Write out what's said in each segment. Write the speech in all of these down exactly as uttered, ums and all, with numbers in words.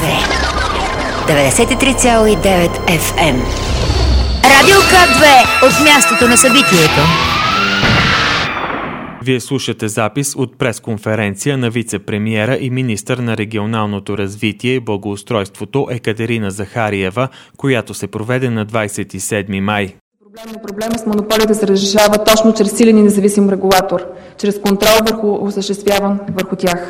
деветдесет и три цяло и девет Еф Ем. Радио К две от мястото на събитието. Вие слушате запис от пресконференция на вице-премиера и министър на регионалното развитие и благоустройството Екатерина Захариева, която се проведе на двадесет и седми май. Проблема, проблема с монополите се разрешава точно чрез силен и независим регулатор, чрез контрол върху осъществяван върху тях.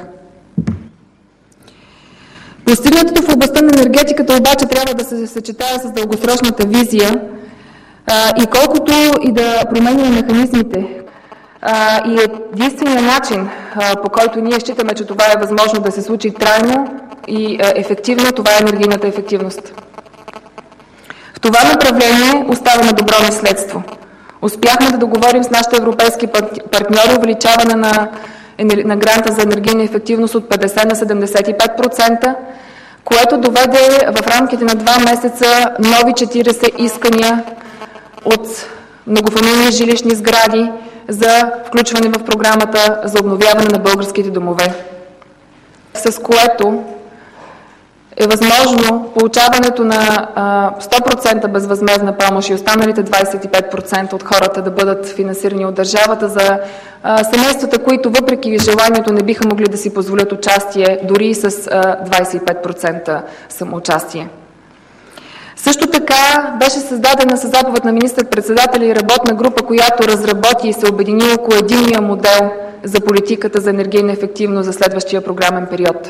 Постигнатото в областта на енергетиката обаче трябва да се съчетава с дългосрочната визия а, и колкото и да променя механизмите. А, и единственият начин, а, по който ние считаме, че това е възможно да се случи трайно и а, ефективно, това е енергийната ефективност. В това направление оставаме добро наследство. Успяхме да договорим с нашите европейски партньори увеличаване на, на гранта за енергийна ефективност от петдесет на седемдесет и пет процента, което доведе в рамките на два месеца нови четиридесет искания от многофамилни жилищни сгради за включване в програмата за обновяване на българските домове, с което е възможно получаването на а, сто процента безвъзмездна помощ и останалите двадесет и пет процента от хората да бъдат финансирани от държавата за а, семействата, които въпреки желанието не биха могли да си позволят участие, дори с а, двадесет и пет процента самоучастие. Също така беше създадена със заповед на министър-председателя и работна група, която разработи и се обедини около единния модел за политиката за енергийна ефективност за следващия програмен период.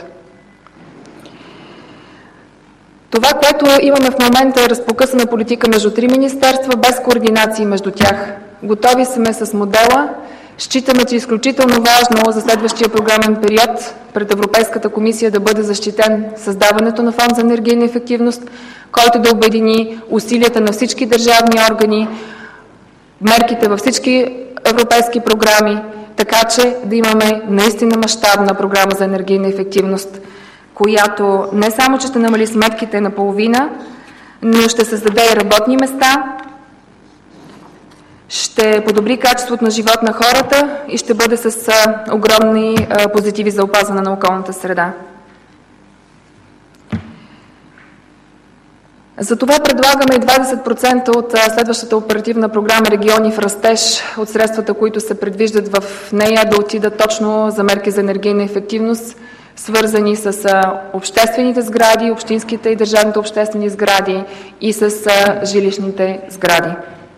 Това, което имаме в момента, е разпокъсана политика между три министерства, без координации между тях. Готови сме с модела. Считаме, че е изключително важно за следващия програмен период пред Европейската комисия да бъде защитен създаването на фонд за енергийна ефективност, който да обедини усилията на всички държавни органи, мерките във всички европейски програми, така че да имаме наистина мащабна програма за енергийна ефективност, която не само, че ще намали сметките наполовина, но ще създаде и работни места, ще подобри качеството на живот на хората и ще бъде с а, огромни а, позитиви за опазване на околната среда. Затова предлагаме и двадесет процента от а, следващата оперативна програма Региони в растеж от средствата, които се предвиждат в нея, да отидат точно за мерки за енергийна ефективност, свързани с а, обществените сгради, общинските и държавните обществени сгради и с а, жилищните сгради.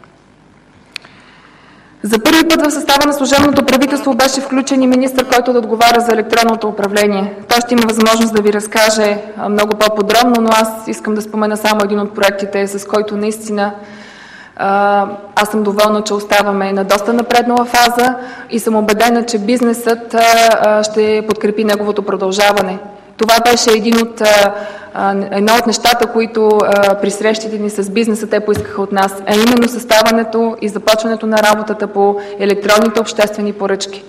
За първи път в състава на служебното правителство беше включен и министър, който да отговаря за електронното управление. Той ще има възможност да ви разкаже много по-подробно, но аз искам да спомена само един от проектите, с който наистина аз съм доволна, че оставаме на доста напреднала фаза и съм убедена, че бизнесът ще подкрепи неговото продължаване. Това беше един от, едно от нещата, които при срещите ни с бизнеса те поискаха от нас, а именно съставането и започването на работата по електронните обществени поръчки.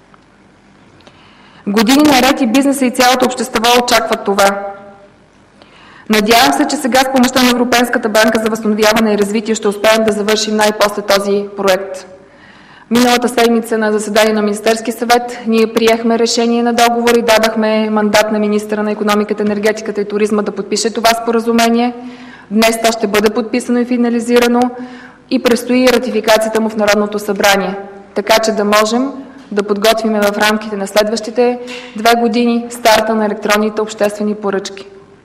Години наред и бизнеса и цялото общество очакват това. Надявам се, че сега с помощта на Европейската банка за възстановяване и развитие ще успеем да завършим най-после този проект. Миналата седмица на заседание на Министерски съвет ние приехме решение на договор и дадахме мандат на министъра на икономиката, енергетиката и туризма да подпише това споразумение. Днес то ще бъде подписано и финализирано и предстои ратификацията му в Народното събрание, така че да можем да подготвим в рамките на следващите две години старта на електронните обществени поръчки.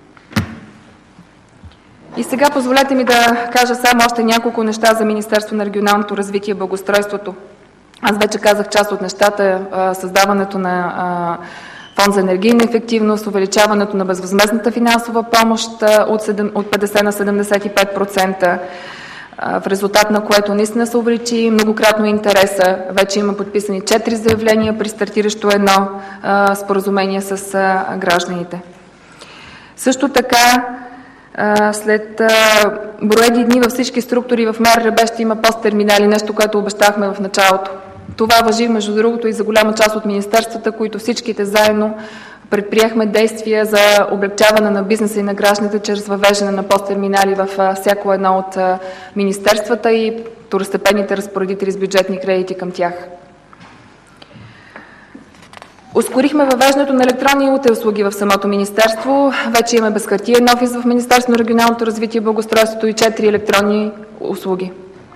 И сега позволете ми да кажа само още няколко неща за Министерство на регионалното развитие и благоустройството. Аз вече казах част от нещата, създаването на фонд за енергийна ефективност, увеличаването на безвъзмездната финансова помощ от петдесет на седемдесет и пет процента, в резултат на което наистина се увеличи многократно интереса. Вече има подписани четири заявления при стартиращо едно споразумение с гражданите. Също така, след броени дни във всички структури в МРРБ ще има посттерминали, нещо, което обещахме в началото. Това важи, между другото, и за голяма част от министерствата, които всичките заедно предприехме действия за облекчаване на бизнеса и на гражданите чрез въвеждане на посттерминали във всяко едно от министерствата и второстепенните разпоредители с бюджетни кредити към тях. Ускорихме въвеждането на електронни УТ услуги в самото министерство. Вече имаме безхартиен офис в Министерството на регионалното развитие и благоустройството и четири електронни услуги.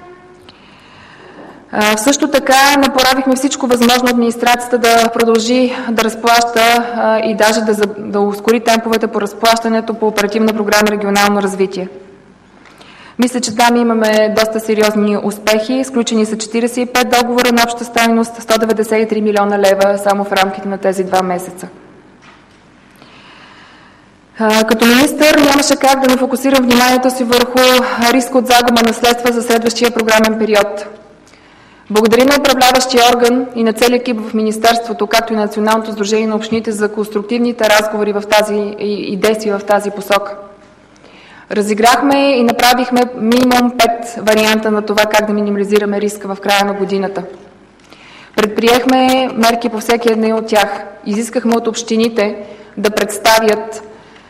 А, също така направихме всичко възможно администрацията да продължи да разплаща а, и даже да, да ускори темповете по разплащането по Оперативна програма регионално развитие. Мисля, че там имаме доста сериозни успехи. Сключени са четиридесет и пет договора на обща стойност сто деветдесет и три милиона лева само в рамките на тези два месеца. Като министър нямаше как да не фокусирам вниманието си върху риска от загуба на средства за следващия програмен период. Благодаря на управляващия орган и на целия екип в Министерството, както и на Националното сдружение на общините за конструктивните разговори в тази, и, и действия в тази посока. Разиграхме и направихме минимум пет варианта на това как да минимализираме риска в края на годината. Предприехме мерки по всеки един от тях. Изискахме от общините да представят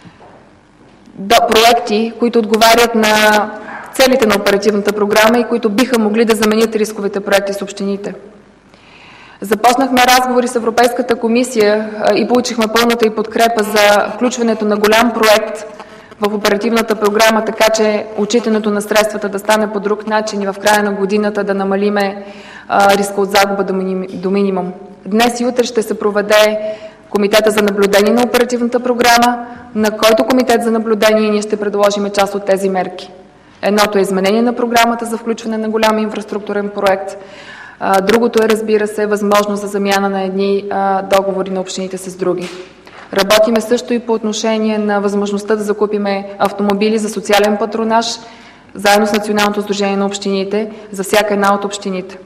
проекти, които отговарят на целите на оперативната програма и които биха могли да заменят рисковите проекти с общините. Започнахме разговори с Европейската комисия и получихме пълната й подкрепа за включването на голям проект в оперативната програма, така че отчитането на средствата да стане по друг начин и в края на годината да намалиме а, риска от загуба до, миним, до минимум. Днес и утре ще се проведе Комитета за наблюдение на оперативната програма, на който комитет за наблюдение ние ще предложим част от тези мерки. Едното е изменение на програмата за включване на голям инфраструктурен проект. А, другото е, разбира се, възможност за замяна на едни а, договори на общините с други. Работиме също и по отношение на възможността да закупиме автомобили за социален патронаж, заедно с Националното сдружение на общините, за всяка една от общините.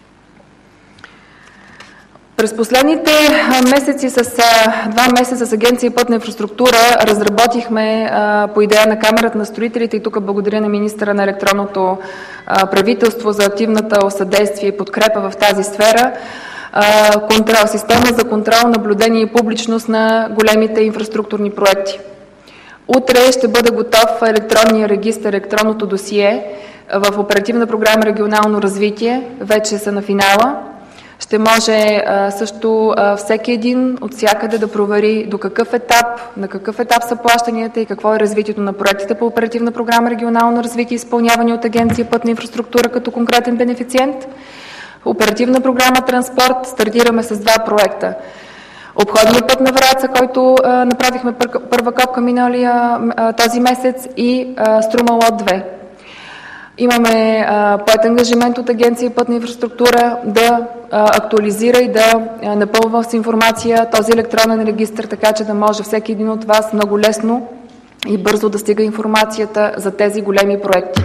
През последните месеци, с два месеца с Агенция Пътна инфраструктура, разработихме по идея на Камерата на строителите, и тук благодаря на министъра на електронното правителство за активната съдействие и подкрепа в тази сфера, контрол, система за контрол, наблюдение и публичност на големите инфраструктурни проекти. Утре ще бъде готов електронния регистър, електронното досие в Оперативна програма регионално развитие. Вече са на финала. Ще може а, също а, всеки един от всякъде да провери до какъв етап, на какъв етап са плащанията и какво е развитието на проектите по Оперативна програма регионално развитие, изпълнявани от Агенция Пътна инфраструктура като конкретен бенефициент. Оперативна програма Транспорт стартираме с два проекта. Обходния път на Враца, който а, направихме пър, първа копка миналия а, този месец, и а, Струма лот две. Имаме а, поет ангажимент от Агенция Пътна инфраструктура да а, актуализира и да а, напълва с информация този електронен регистр, така че да може всеки един от вас много лесно и бързо да стига информацията за тези големи проекти.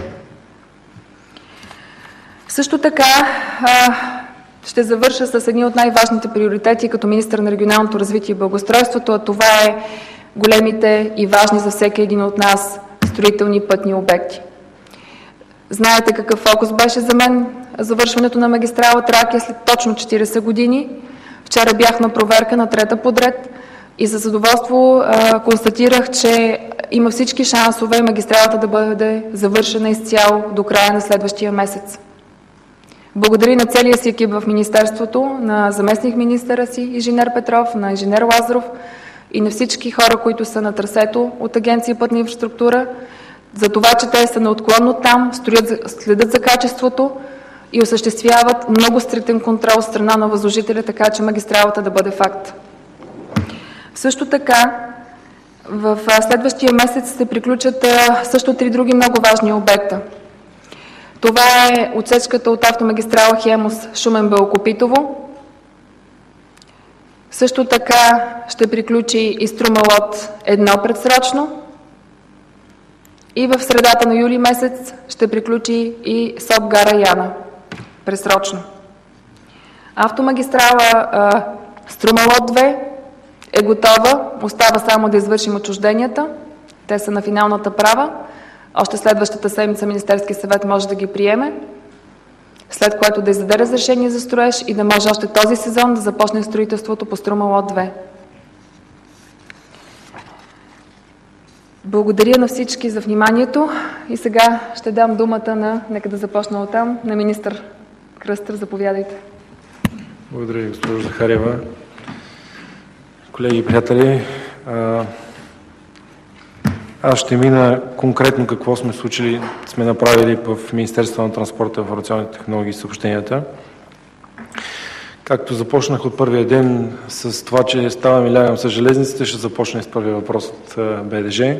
Също така а, ще завърша с едни от най-важните приоритети като министър на регионалното развитие и благоустройството, а това е големите и важни за всеки един от нас строителни пътни обекти. Знаете какъв фокус беше за мен завършването на магистрала Тракия след точно четиридесет години. Вчера бях на проверка на трета подред и за задоволство а, констатирах, че има всички шансове магистралата да бъде завършена изцяло до края на следващия месец. Благодаря на целия си екип в Министерството, на заместник министъра си инженер Петров, на инженер Лазаров и на всички хора, които са на трасето от Агенция Пътна инфраструктура, за това, че те са неотклонно там, строят, следят за качеството и осъществяват много стриктен контрол от страна на възложителя, така че магистралата да бъде факт. Също така, в следващия месец се приключат също три други много важни обекта. Това е отсечката от автомагистрала Хемус Шумен-Белокопитово. Също така ще приключи и Струма лот едно предсрочно. И в средата на юли месец ще приключи и СОП Гара Яна предсрочно. Автомагистрала а, Струма лот две е готова, остава само да извършим отчужденията. Те са на финалната права. Още следващата седмица Министерския съвет може да ги приеме, след което да издаде разрешение за строеж и да може още този сезон да започне строителството по Струма лот две. Благодаря на всички за вниманието и сега ще дам думата на, нека да започна оттам, на министър Кръстев. Заповядайте. Благодаря, госпожо Захариева. Колеги и приятели, аз ще мина конкретно какво сме случили, сме направили в Министерството на транспорта, информационните технологии и съобщенията. Както започнах от първия ден с това, че ставам и лягам с железниците, ще започна с първия въпрос от БДЖ.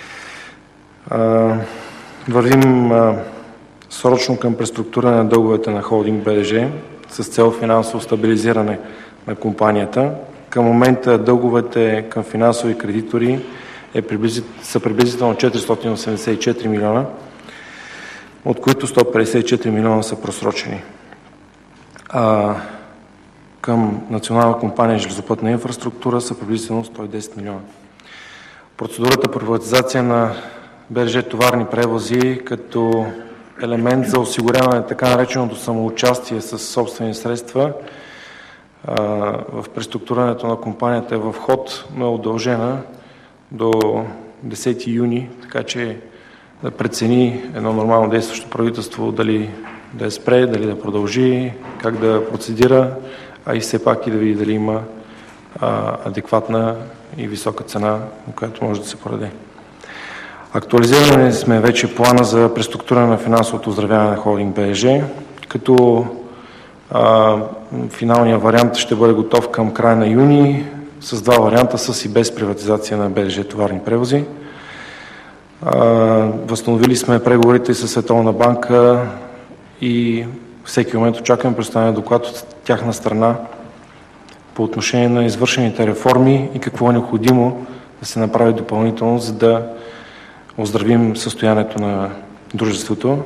Вървим срочно към преструктуриране на дълговете на холдинг БДЖ с цел финансово стабилизиране на компанията. Към момента дълговете към финансови кредитори е приблизит, са приблизително четиристотин осемдесет и четири милиона, от които сто петдесет и четири милиона са просрочени. А, към Национална компания железопътна инфраструктура са приблизително сто и десет милиона. Процедурата по приватизация на БДЖ товарни превози като елемент за осигуряване на така нареченото самоучастие с собствени средства а, в преструктурирането на компанията е в ход, но е удължена до десети юни, така че да прецени едно нормално действащо правителство дали да я спре, дали да продължи, как да процедира, а и все пак и да види дали има а, адекватна и висока цена, която може да се продаде. Актуализиране сме вече плана за преструктуриране на финансовото оздравяване на холдинг БДЖ, като а, финалният вариант ще бъде готов към края на юни, с два варианта, с и без приватизация на БДЖ товарни превози. А, възстановили сме преговорите с Световна банка и всеки момент очакваме представяне доклад от тяхна страна по отношение на извършените реформи и какво е необходимо да се направи допълнително, за да оздравим състоянието на дружеството.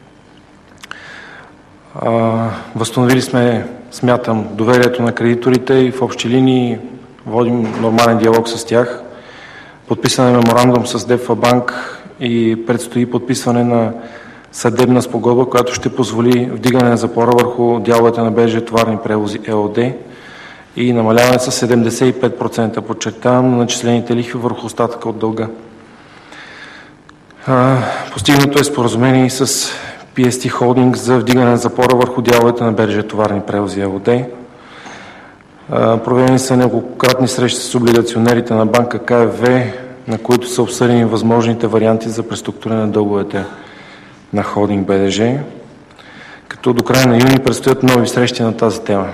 А, възстановили сме, смятам, доверието на кредиторите и в общи линии водим нормален диалог с тях. Подписан е меморандум с ДФ Банк и предстои подписване на съдебна спогодба, която ще позволи вдигане на запора върху дяловете на БДЖ товарни превози ЕООД и намаляване с седемдесет и пет процента, подчертавам, на начислените лихви върху остатъка от дълга. Постигнато е споразумение с Пи Ес Ти Холдинг за вдигане на запора върху дяловете на БДЖ товарни превози ЕООД. Проведени са неколкократни срещи с облигационерите на банка Ка Еф В, на които са обсъдени възможните варианти за преструктуриране на дълговете на холдинг БДЖ, като до края на юни предстоят нови срещи на тази тема.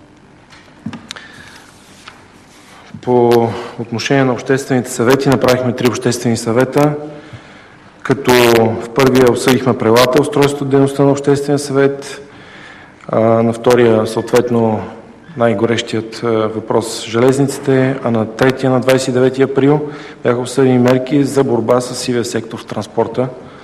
По отношение на обществените съвети направихме три обществени съвета, като в първия обсъдихме правилата, устройството, дейността на обществения съвет, а на втория съответно най-горещият въпрос железниците, а на третия, на двадесет и девети април, бяха обсъдени мерки за борба с сивия сектор в транспорта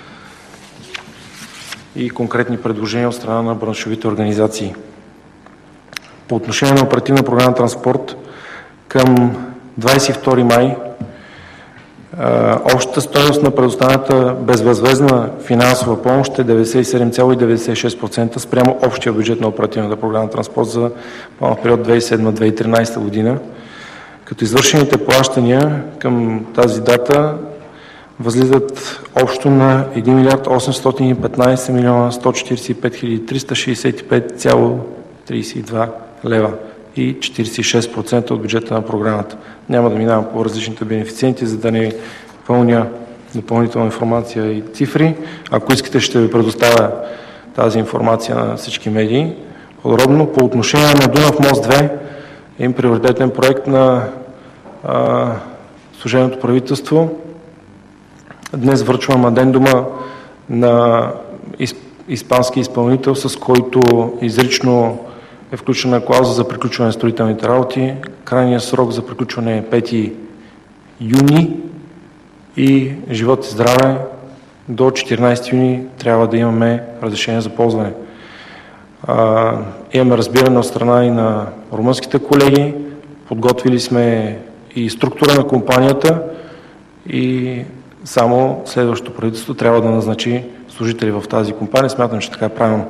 и конкретни предложения от страна на браншовите организации. По отношение на оперативна програма Транспорт, към двадесет и втори май общата стойност на предоставената безвъзмездна финансова помощ е деветдесет и седем цяло деветдесет и шест процента спрямо общия бюджет на оперативната програма Транспорт за планов период две хиляди и седма - две хиляди и тринадесета година, като извършените плащания към тази дата възлизат общо на един милиард осемстотин и петнадесет милиона сто четиридесет и пет хиляди триста шестдесет и пет цяло тридесет и два лева и четиридесет и шест процента от бюджета на програмата. Няма да минавам по различните бенефициенти, за да не пълня допълнителна информация и цифри. Ако искате, ще ви предоставя тази информация на всички медии. Подробно по отношение на Дунав мост две, един приоритетен проект на а, служебното правителство. Днес връчвам адендума на испански изпълнител, с който изрично е включена клауза за приключване на строителните работи. Крайният срок за приключване е пети юни и живот и здраве до четиринадесети юни трябва да имаме разрешение за ползване. А, имаме разбиране от страна и на румънските колеги, подготвили сме и структура на компанията и само следващото правителство трябва да назначи служители в тази компания. Смятам, че така е правилно.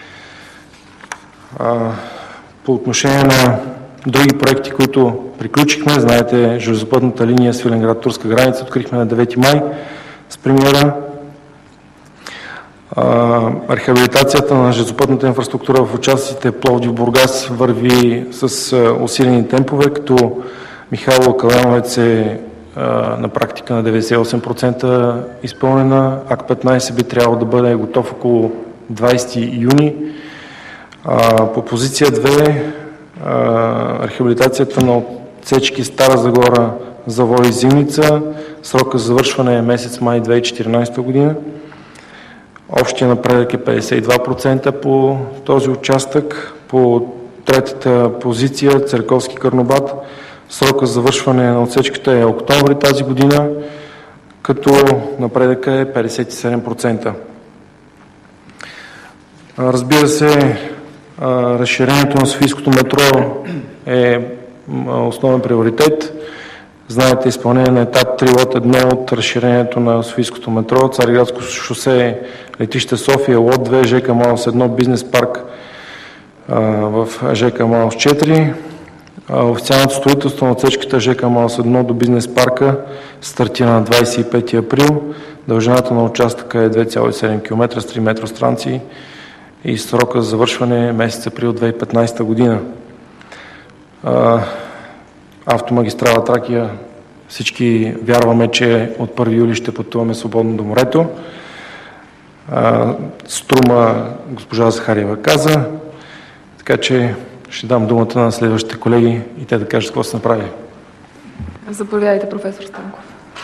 По отношение на други проекти, които приключихме, знаете, железопътната линия Свиленград-Турска граница открихме на девети май с премиера. Рехабилитацията на железопътната инфраструктура в участъците Пловдив-Бургас върви с усилени темпове, като Михайлова Каленовец е а, на практика на деветдесет и осем процента изпълнена. АК петнайсет би трябвало да бъде готов около двайсети юни. А, по позиция две а, рехабилитацията на отсечки Стара Загора, Завой, Зимница. Срока за завършване е месец май две хиляди и четиринайсета година. Общия напредък е петдесет и два процента по този участък. По третата позиция Церковски Карнобат, срока за завършване на отсечката е октомври тази година, като напредъка е петдесет и седем процента. Разбира се, разширението на Софийското метро е основен приоритет. Знаете, изпълнение на етап три лот едно от разширението на Софийското метро, Цариградско шосе, летище София, лот две, ЖК Малос едно, бизнес парк а, в ЖК Малос четири. А, официалното строителство на отсечката ЖК Малос едно до бизнес парка стартира на двайсет и пети април. Дължината на участъка е две цяло и седем километра с три метростанции и срока за завършване е месец април две хиляди и петнайсета година. А, Автомагистрала Тракия, всички вярваме, че от първи юли ще пътуваме свободно до морето. А, Струма госпожа Захариева каза, така че ще дам думата на следващите колеги и те да кажат какво се направи. Заповядайте, професор Станков.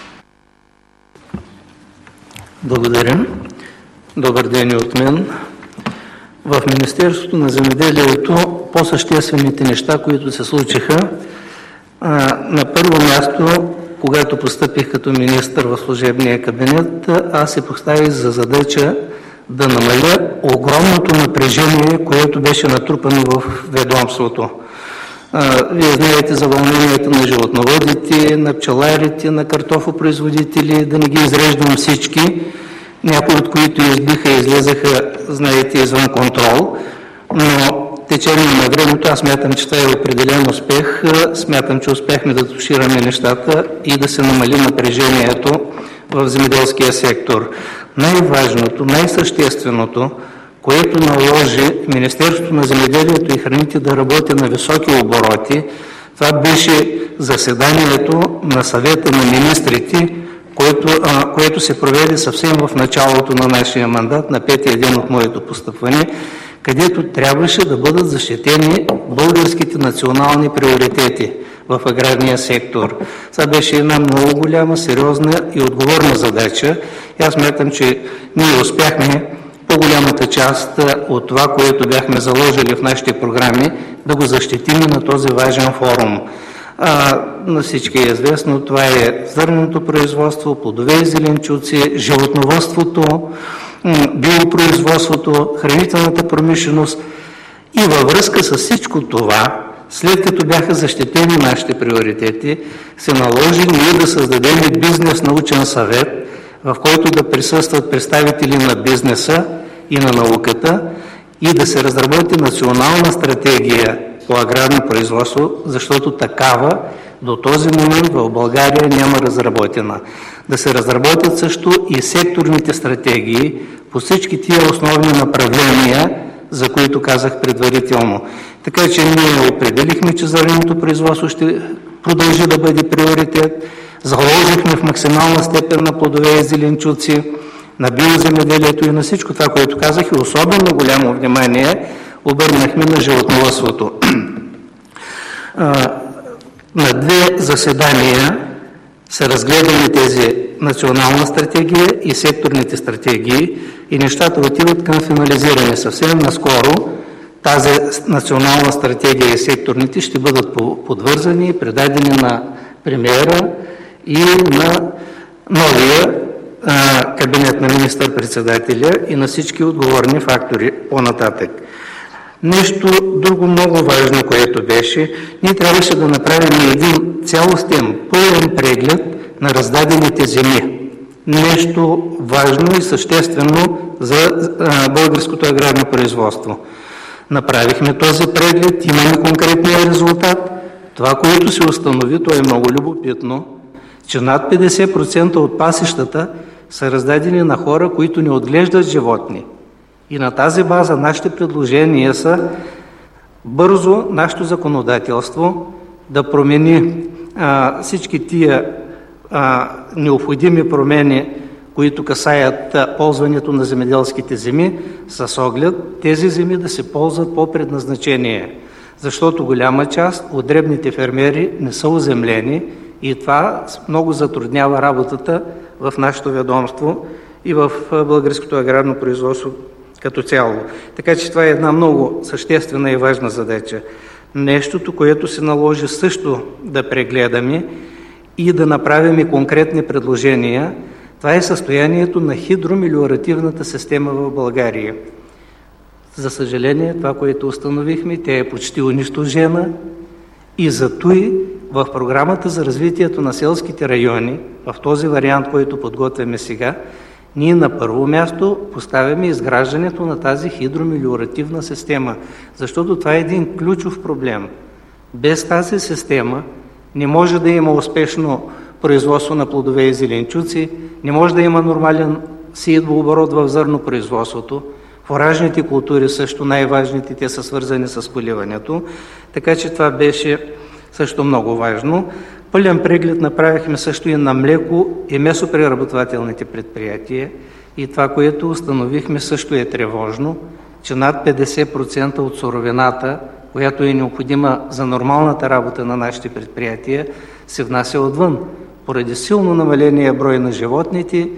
Благодаря. Добър ден и от мен. В Министерството на земеделието по-съществените неща, които се случиха, на първо място, когато постъпих като министър в служебния кабинет, аз се поставих за задача да намаля огромното напрежение, което беше натрупано в ведомството. Вие знаете за вълненията на животновъдите, на пчеларите, на картофопроизводители, да не ги изреждам всички, някои от които избиха и излезаха, знаете, извън контрол, но течение на времето аз смятам, че това е определен успех. Смятам, че успяхме да тушираме нещата и да се намали напрежението в земеделския сектор. Най-важното, най-същественото, което наложи Министерството на земеделието и храните да работи на високи обороти, това беше заседанието на съвета на министрите, което, а, което се проведе съвсем в началото на нашия мандат, на петия ден от моето постъпване, където трябваше да бъдат защитени българските национални приоритети в аграрния сектор. Това беше една много голяма, сериозна и отговорна задача. И аз смятам, че ние успяхме по-голямата част от това, което бяхме заложили в нашите програми, да го защитим на този важен форум. А, на всички е известно, това е зърненото производство, плодове и зеленчуци, животновъдството, биопроизводството, хранителната промишленост. И във връзка с всичко това, след като бяха защитени нашите приоритети, се наложи ние да създадем бизнес научен съвет, в който да присъстват представители на бизнеса и на науката и да се разработи национална стратегия по аграрно производство, защото такава до този момент в България няма разработена. Да се разработят също и секторните стратегии по всички тия основни направления, за които казах предварително. Така че ние определихме, че зърненото производство ще продължи да бъде приоритет, заложихме в максимална степен на плодове и зеленчуци, на биоземеделието и на всичко това, което казах, и особено голямо внимание обърнахме на животновъдството. На две заседания са разгледани тези национална стратегия и секторните стратегии и нещата отиват към финализиране. Съвсем наскоро тази национална стратегия и секторните ще бъдат подвързани, предадени на премиера и на новия а, кабинет на министър-председателя и на всички отговорни фактори по-нататък. Нещо друго много важно, което беше, ние трябваше да направим един цялостен, пълен преглед на раздадените земи. Нещо важно и съществено за а, българското аграрно производство. Направихме този преглед, имаме конкретния резултат. Това, което се установи, то е много любопитно, че над петдесет процента от пасищата са раздадени на хора, които не отглеждат животни. И на тази база нашите предложения са бързо нашето законодателство да промени а, всички тия а, необходими промени, които касаят а, ползването на земеделските земи, с оглед тези земи да се ползват по предназначение. Защото голяма част от дребните фермери не са оземлени и това много затруднява работата в нашето ведомство и в българското аграрно производство като цяло. Така че това е една много съществена и важна задача. Нещото, което се наложи също да прегледаме и да направим конкретни предложения, това е състоянието на хидромелиоративната система в България. За съжаление, това, което установихме, тя е почти унищожена и зато и в програмата за развитието на селските райони, в този вариант, който подготвяме сега, ние на първо място поставяме изграждането на тази хидромелиоративна система, защото това е един ключов проблем. Без тази система не може да има успешно производство на плодове и зеленчуци, не може да има нормален сеитбооборот в зърнопроизводството. Фуражните култури също най-важните, те са свързани с поливането, така че това беше също много важно. Пълен преглед направихме също и на млеко и месопреработвателните предприятия и това, което установихме, също е тревожно, че над петдесет процента от суровината, която е необходима за нормалната работа на нашите предприятия, се внася отвън, поради силно намаления брой на животните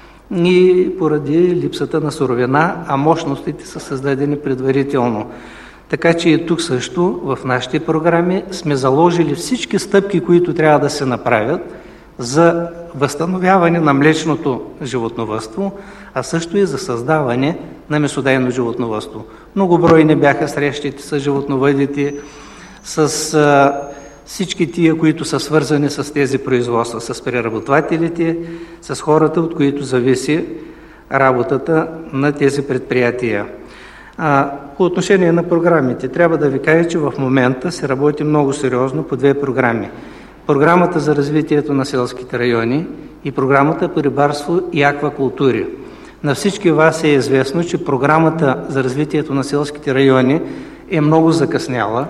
и поради липсата на суровина, а мощностите са създадени предварително. Така че и тук също в нашите програми сме заложили всички стъпки, които трябва да се направят за възстановяване на млечното животновъдство, а също и за създаване на месодайно животновъдство. Многобройни бяха срещите с животновъдите, с а, всички тия, които са свързани с тези производства, с преработвателите, с хората, от които зависи работата на тези предприятия. А, по отношение на програмите, трябва да ви кажа, че в момента се работи много сериозно по две програми. Програмата за развитието на селските райони и програмата по рибарство и аквакултури. На всички вас е известно, че програмата за развитието на селските райони е много закъсняла.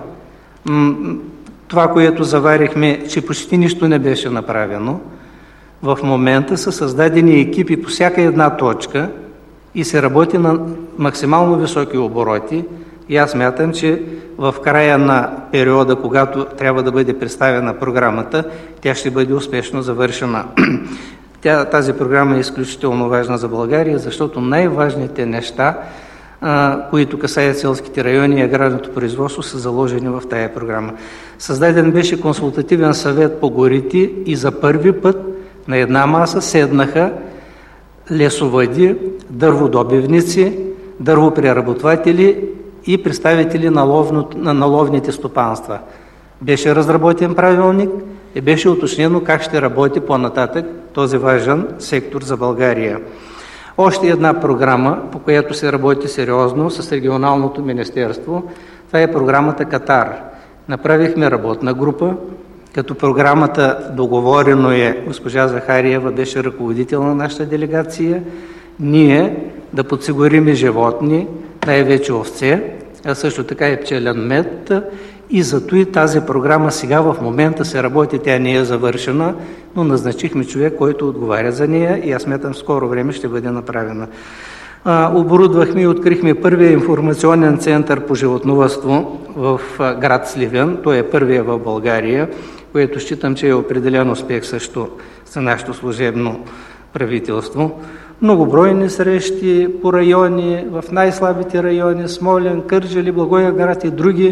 Това, което заварихме, че почти нищо не беше направено. В момента са създадени екипи по всяка една точка и се работи на максимално високи обороти. И аз смятам, че в края на периода, когато трябва да бъде представена програмата, тя ще бъде успешно завършена. Тя, тази програма е изключително важна за България, защото най-важните неща, а, които касаят селските райони и аграрното производство, са заложени в тая програма. Създаден беше консултативен съвет по горите и за първи път на една маса седнаха лесовъди, дърводобивници, дървопреработватели и представители на, ловно, на наловните стопанства. Беше разработен правилник и беше уточнено как ще работи по-нататък този важен сектор за България. Още една програма, по която се работи сериозно с регионалното министерство, това е програмата Катар. Направихме работна група, като програмата договорено е, госпожа Захариева беше ръководител на нашата делегация, ние да подсигурим животни, най-вече овце, а също така и пчелен мед. И зато и тази програма сега в момента се работи, тя не е завършена, но назначихме човек, който отговаря за нея и аз смятам в скоро време ще бъде направена. А, оборудвахме и открихме първия информационен център по животновъдство в а, град Сливен. Той е първия в България, което считам, че е определен успех също за нашето служебно правителство. Многобройни срещи по райони, в най-слабите райони, Смолян, Кърджали, Благоевград и други,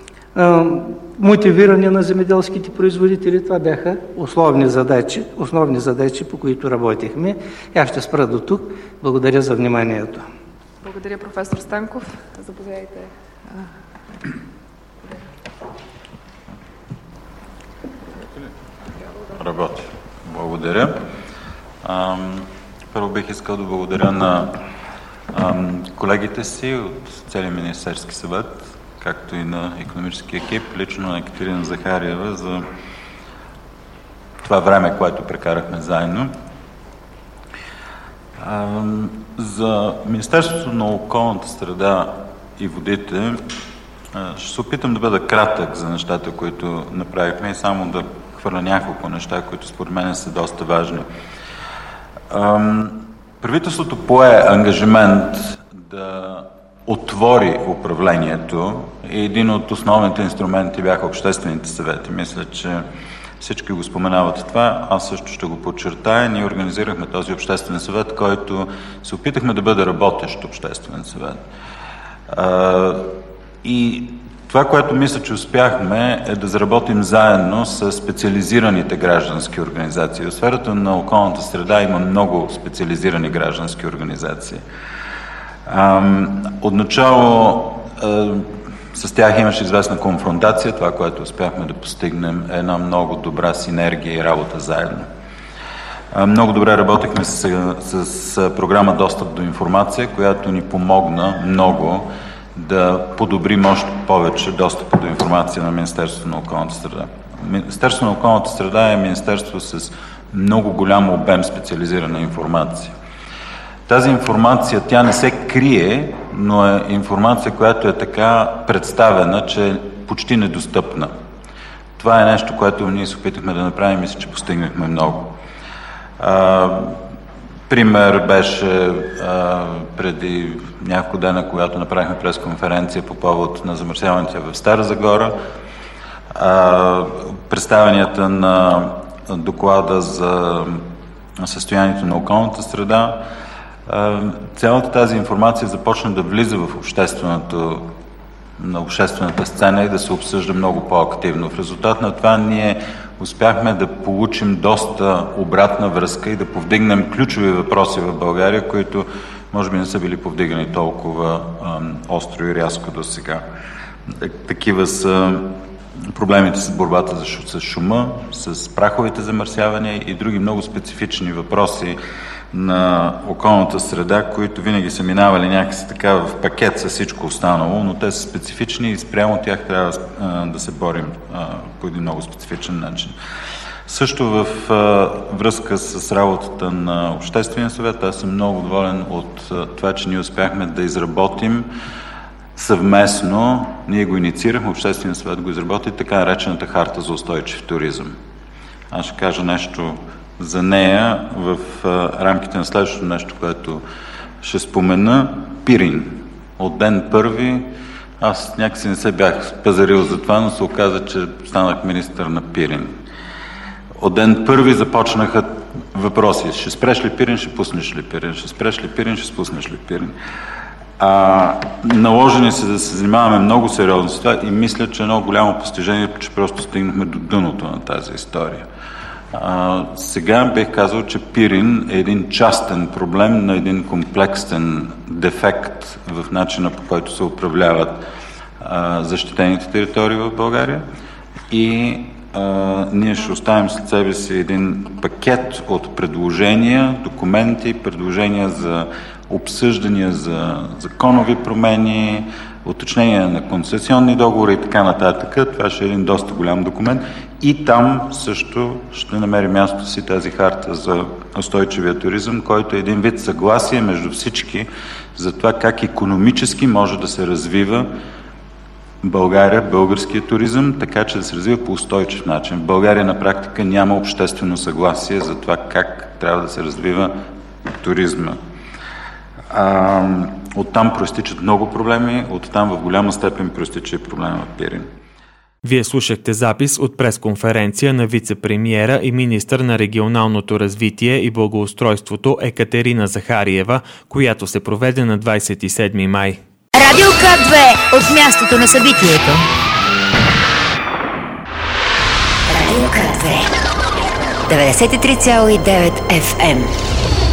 мотивиране на земеделските производители. Това бяха основни задачи, основни задачи, по които работихме. Аз ще спра до тук. Благодаря за вниманието. Благодаря, професор Станков. Заповядайте. Работи. Благодаря. Първо бих искал да благодаря на колегите си от целия Министерски съвет, както и на икономически екип, лично на Екатерина Захариева за това време, което прекарахме заедно. За Министерството на околната среда и водите ще се опитам да бъда кратък за нещата, които направихме и само да хвърля изхвърля няколко неща, които според мен са доста важни. Правителството пое ангажимент да отвори управлението и един от основните инструменти бяха обществените съвети. Мисля, че всички го споменават това, аз също ще го подчертая. Ние организирахме този обществен съвет, който се опитахме да бъде работещ обществен съвет. И това, което мисля, че успяхме, е да заработим заедно с специализираните граждански организации. В сферата на околната среда има много специализирани граждански организации. Отначало с тях имаше известна конфронтация. Това, което успяхме да постигнем, е една много добра синергия и работа заедно. Много добре работихме с, с програма Достъп до информация, която ни помогна много да подобрим още повече достъпа до информация на Министерството на околната среда. Министерството на околната среда е министерство с много голям обем специализирана информация. Тази информация, тя не се крие, но е информация, която е така представена, че е почти недостъпна. Това е нещо, което ние се опитахме да направим и мисля, че постигнахме много. А, пример беше а, преди няколко дена, когато направихме пресконференция по повод на замърсяването в Стара Загора. А, представянията на доклада за състоянието на околната среда. Цялата тази информация започна да влиза в общественото, на обществената сцена и да се обсъжда много по-активно. В резултат на това ние успяхме да получим доста обратна връзка и да повдигнем ключови въпроси в България, които може би не са били повдигани толкова ам, остро и рязко до сега. Такива са проблемите с борбата с шума, с праховите замърсявания и други много специфични въпроси на околната среда, които винаги са минавали някакси така в пакет с всичко останало, но те са специфични и спрямо тях трябва а, да се борим а, по един много специфичен начин. Също в а, връзка с работата на Обществения съвет, аз съм много доволен от а, това, че ние успяхме да изработим съвместно, ние го инициирахме, Обществения съвет го изработи, така наречената харта за устойчив туризъм. Аз ще кажа нещо за нея в а, рамките на следващото нещо, което ще спомена. Пирин. От ден първи аз някакси не се бях пазарил за това, но се оказа, че станах министър на Пирин. От ден първи започнаха въпроси. Ще спреш ли Пирин, ще пуснеш ли Пирин? Ще спреш ли Пирин, ще спуснеш ли Пирин? А, наложени се да се занимаваме много сериозно с това и мисля, че е много голямо постижение, че просто стигнахме до дъното на тази история. А, сега бих казал, че Пирин е един частен проблем на един комплексен дефект в начина, по който се управляват а, защитените територии в България и а, ние ще оставим след себе си един пакет от предложения, документи, предложения за обсъждания за законови промени, уточнение на концесионни договори и така нататък. Това ще е един доста голям документ и там също ще намери място си тази харта за устойчивия туризъм, който е един вид съгласие между всички за това как икономически може да се развива България, българския туризъм, така че да се развива по устойчив начин. В България на практика няма обществено съгласие за това как трябва да се развива туризма. А, оттам проистичат много проблеми, оттам в голяма степен проистича и проблема в Пирин. Вие слушахте запис от пресконференция на вице-премиера и министър на регионалното развитие и благоустройството Екатерина Захариева, която се проведе на двадесет и седми май. Радио К две от мястото на събитието. Радио К две деветдесет и три цяло и девет Еф Ем.